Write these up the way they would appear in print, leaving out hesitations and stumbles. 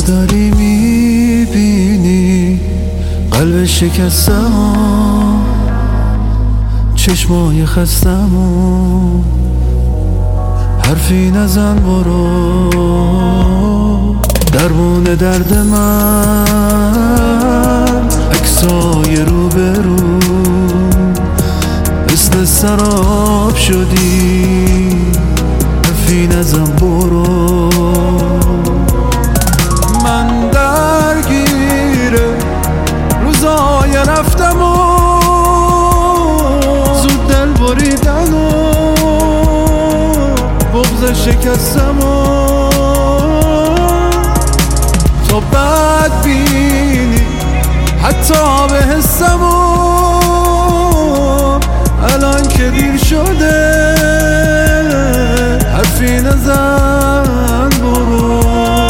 داری میبینی قلب شکستم، چشمای خستم، حرفی نزن برو، درمون درد من عکسای رو به رو، مثل سراب شدی، حرفی نزن برو. من درگیره روزای رفتم و زود دل بریدن و بغض شکستم و تو بد بینی حتی به حسم و الان که دیر شده حرفی نزن برو.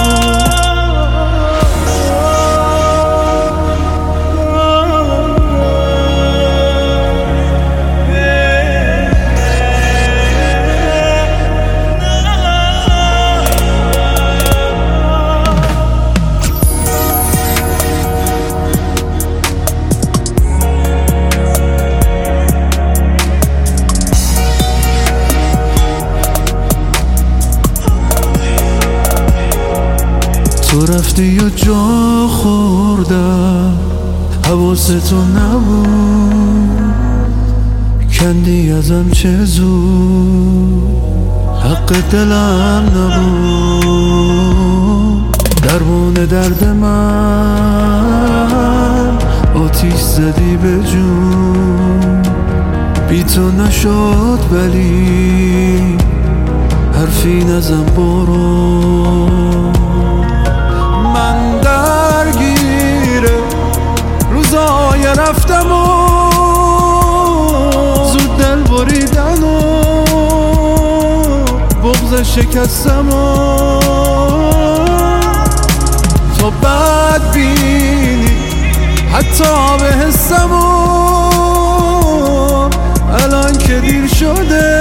تو رفتی و جا خوردم، حواستو نبود، کندی ازم چه زود، حق دلم نبود، درمون درد من آتیش زدی به جون، بی تو نشد ولی حرفی نزن برو. من درگیره روزای رفتم و زود دل بریدن و بغض شکستم و تو بد بینی حتی به حسم و الان که دیر شده